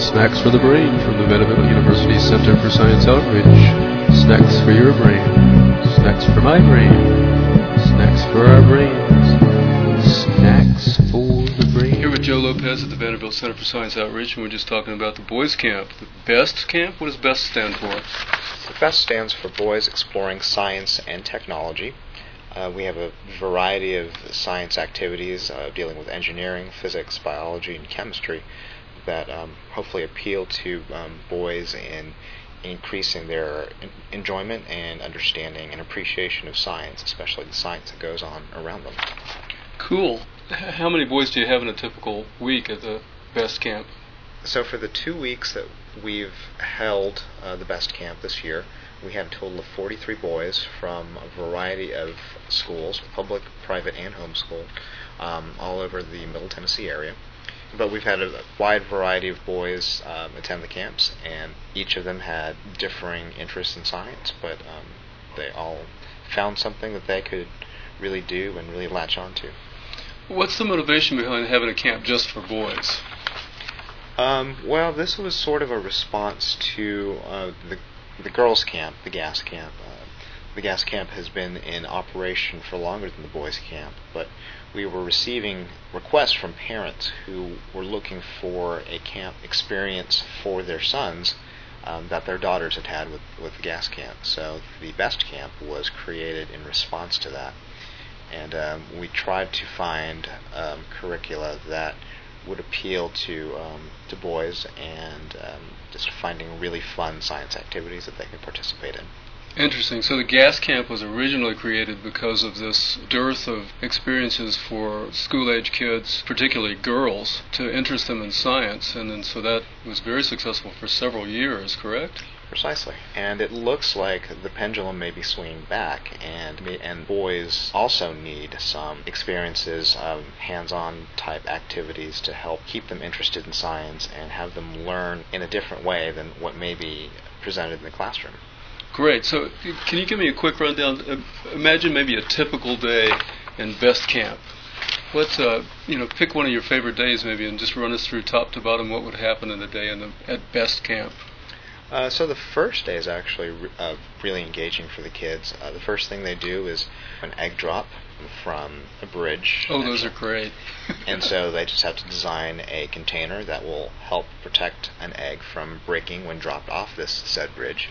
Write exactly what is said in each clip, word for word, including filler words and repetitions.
Snacks for the Brain from the Vanderbilt University Center for Science Outreach. Snacks for your brain. Snacks for my brain. Snacks for our brains. Snacks for the brain. Here with Joe Lopez at the Vanderbilt Center for Science Outreach, and we're just talking about the Boys Camp. The BEST Camp? What does BEST stand for? The BEST stands for Boys Exploring Science and Technology. Uh, we have a variety of science activities uh, dealing with engineering, physics, biology, and chemistry that um, hopefully appeal to um, boys in increasing their en- enjoyment and understanding and appreciation of science, especially the science that goes on around them. Cool. How many boys do you have in a typical week at the BEST Camp? So for the two weeks that we've held uh, the BEST Camp this year, we have a total of forty-three boys from a variety of schools, public, private, and homeschool, um, all over the Middle Tennessee area. But we've had a wide variety of boys um, attend the camps, and each of them had differing interests in science, but um, they all found something that they could really do and really latch on to. What's the motivation behind having a camp just for boys? Um, well, this was sort of a response to uh, the the girls' camp, the GAS camp. Uh, the GAS camp has been in operation for longer than the boys' camp, but we were receiving requests from parents who were looking for a camp experience for their sons um, that their daughters had had with, with the GAS camp. So the BEST camp was created in response to that. And um, we tried to find um, curricula that would appeal to um, to boys and um, just finding really fun science activities that they could participate in. Interesting. So the GAS camp was originally created because of this dearth of experiences for school-age kids, particularly girls, to interest them in science, and then so that was very successful for several years, correct? Precisely. And it looks like the pendulum may be swinging back, and and boys also need some experiences of hands-on type activities to help keep them interested in science and have them learn in a different way than what may be presented in the classroom. Great. So can you give me a quick rundown? Uh, imagine maybe a typical day in BEST Camp. Let's, uh, you know, pick one of your favorite days maybe and just run us through top to bottom what would happen in a day in the, at BEST Camp. Uh, so the first day is actually re- uh, really engaging for the kids. Uh, the first thing they do is an egg drop from a bridge. Oh, those are great. And so they just have to design a container that will help protect an egg from breaking when dropped off this said bridge.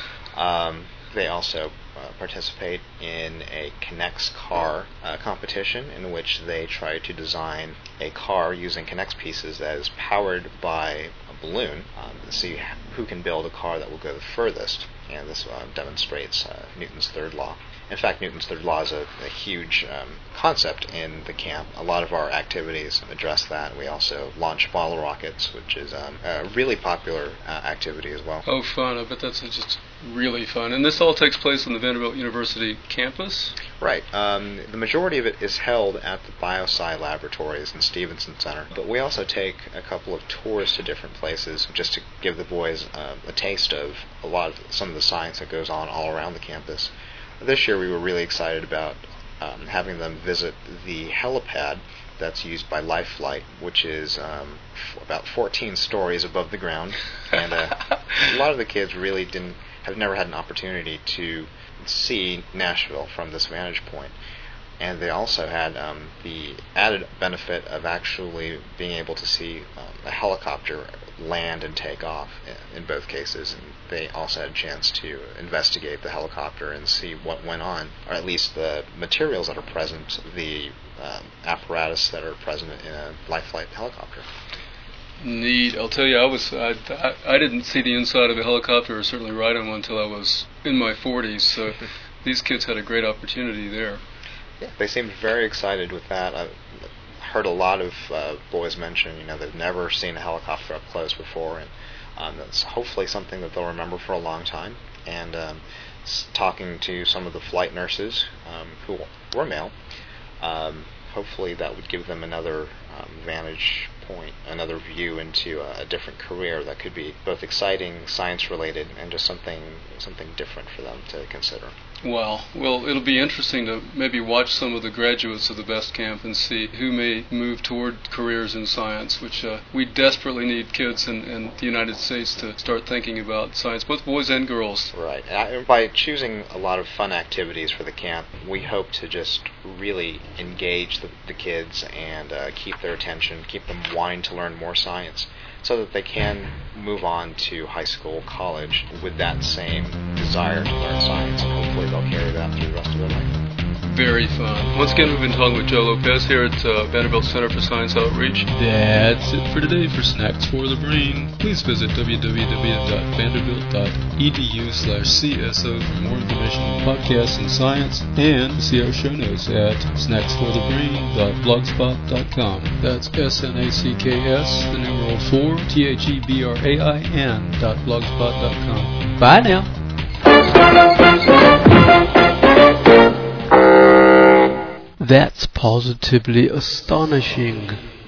Um, they also uh, participate in a K'NEX car uh, competition in which they try to design a car using K'NEX pieces that is powered by a balloon um, to see who can build a car that will go the furthest. And this uh, demonstrates uh, Newton's third law. In fact, Newton's third law is a, a huge um, concept in the camp. A lot of our activities address that. We also launch bottle rockets, which is um, a really popular uh, activity as well. Oh, fun. I bet that's just really fun. And this all takes place on the Vanderbilt University campus? Right. Um, the majority of it is held at the BioSci laboratories in Stevenson Center. But we also take a couple of tours to different places just to give the boys uh, a taste of a lot of some of the science that goes on all around the campus. This year we were really excited about um, having them visit the helipad that's used by LifeFlight, which is um, f- about fourteen stories above the ground. And uh, a lot of the kids really didn't have never had an opportunity to see Nashville from this vantage point. And they also had um, the added benefit of actually being able to see um, a helicopter land and take off in, in both cases. And they also had a chance to investigate the helicopter and see what went on, or at least the materials that are present, the um, apparatus that are present in a LifeFlight helicopter. Neat. I'll tell you, I was I, I, I didn't see the inside of a helicopter, or certainly ride on one, until I was in my forties. So these kids had a great opportunity there. Yeah, they seemed very excited with that. I've heard a lot of uh, boys mention, you know, they've never seen a helicopter up close before, and um, that's hopefully something that they'll remember for a long time. And um, s- talking to some of the flight nurses um, who were male, um, hopefully that would give them another um, vantage point, another view into a, a different career that could be both exciting, science-related, and just something something different for them to consider. Wow. Well, it'll be interesting to maybe watch some of the graduates of the Best Camp and see who may move toward careers in science, which uh, we desperately need kids in, in the United States to start thinking about science, both boys and girls. Right. And by choosing a lot of fun activities for the camp, we hope to just really engage the, the kids and uh, keep their attention, keep them wanting to learn more science, so that they can move on to high school, college with that same desire to learn science, and hopefully they'll carry that through the rest of their life. Very fun. Once again, we've been talking with Joe Lopez here at uh, Vanderbilt Center for Science Outreach. That's it for today for Snacks for the Brain. Please visit w w w dot vanderbilt dot e d u slash c s o for more information on podcasts and science, and to see our show notes at snacks for the brain dot blogspot dot com. That's S N A C K S, the numeral four, T H E B R A I N dot blogspot dot com. Bye now. That's positively astonishing.